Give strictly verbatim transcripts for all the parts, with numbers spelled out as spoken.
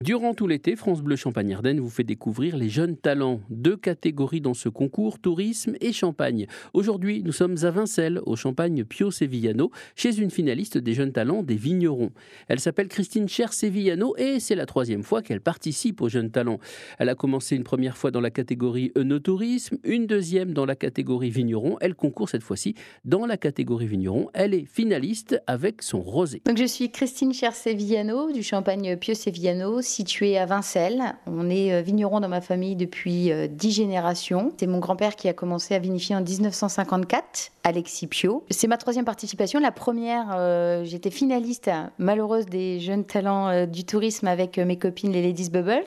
Durant tout l'été, France Bleu Champagne-Ardenne vous fait découvrir les jeunes talents. Deux catégories dans ce concours, tourisme et champagne. Aujourd'hui, nous sommes à Vincelles, au Champagne Pio Sevillano, chez une finaliste des jeunes talents des vignerons. Elle s'appelle Christine Cher-Sevillano et c'est la troisième fois qu'elle participe aux jeunes talents. Elle a commencé une première fois dans la catégorie œnotourisme, une deuxième dans la catégorie vigneron. Elle concourt cette fois-ci dans la catégorie vigneron. Elle est finaliste avec son rosé. Donc je suis Christine Cher-Sevillano du Champagne Pio Sevillano, situé à Vincelles. On est vigneron dans ma famille depuis dix générations. C'est mon grand-père qui a commencé à vinifier en dix-neuf cent cinquante-quatre, Alexis Pio. C'est ma troisième participation. La première, euh, j'étais finaliste malheureuse des jeunes talents euh, du tourisme avec euh, mes copines les Ladies Bubbles.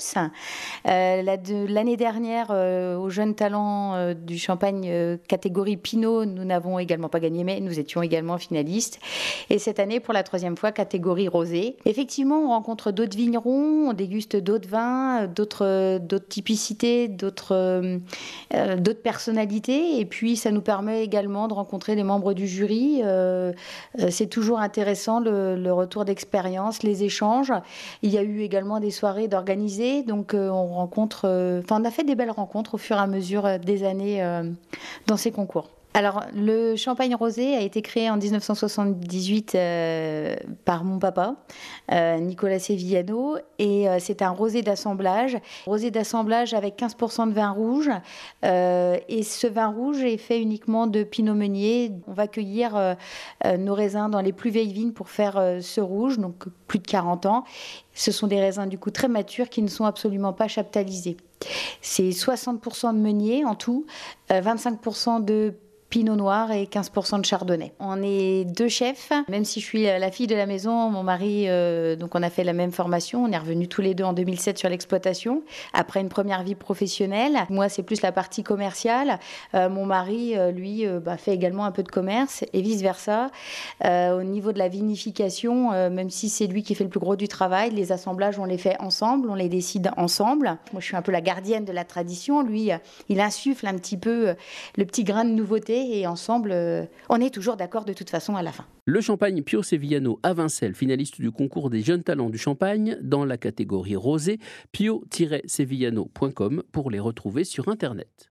Euh, la de, l'année dernière, euh, aux jeunes talents euh, du Champagne euh, catégorie Pinot, nous n'avons également pas gagné, mais nous étions également finalistes. Et cette année, pour la troisième fois, catégorie rosé. Effectivement, on rencontre d'autres vignerons, on déguste d'autres vins, d'autres, d'autres typicités, d'autres, euh, d'autres personnalités. Et puis, ça nous permet également de rencontrer les membres du jury. Euh, c'est toujours intéressant, le, le retour d'expérience, les échanges. Il y a eu également des soirées d'organiser. Donc, euh, on rencontre... Euh, enfin, on a fait des belles rencontres au fur et à mesure des années euh, dans ces concours. Alors, le champagne rosé a été créé en dix-neuf cent soixante-dix-huit euh, par mon papa, euh, Nicolas Sevillano, et euh, c'est un rosé d'assemblage. Rosé d'assemblage avec quinze pour cent de vin rouge, euh, et ce vin rouge est fait uniquement de pinot meunier. On va cueillir euh, euh, nos raisins dans les plus vieilles vignes pour faire euh, ce rouge, donc plus de quarante ans. Ce sont des raisins du coup très matures qui ne sont absolument pas chaptalisés. C'est soixante pour cent de meunier en tout, euh, vingt-cinq pour cent de Pinot Noir et quinze pour cent de Chardonnay. On est deux chefs, même si je suis la fille de la maison, mon mari, euh, donc on a fait la même formation, on est revenus tous les deux en deux mille sept sur l'exploitation, après une première vie professionnelle. Moi, c'est plus la partie commerciale. Euh, mon mari, euh, lui, euh, bah, fait également un peu de commerce et vice-versa. Euh, au niveau de la vinification, euh, même si c'est lui qui fait le plus gros du travail, les assemblages, on les fait ensemble, on les décide ensemble. Moi, je suis un peu la gardienne de la tradition. Lui, il insuffle un petit peu le petit grain de nouveauté. Et ensemble, euh, on est toujours d'accord de toute façon à la fin. Le Champagne Pio Sevillano à Vincelles, finaliste du concours des jeunes talents du Champagne dans la catégorie rosé, pio tiret sevillano point com pour les retrouver sur Internet.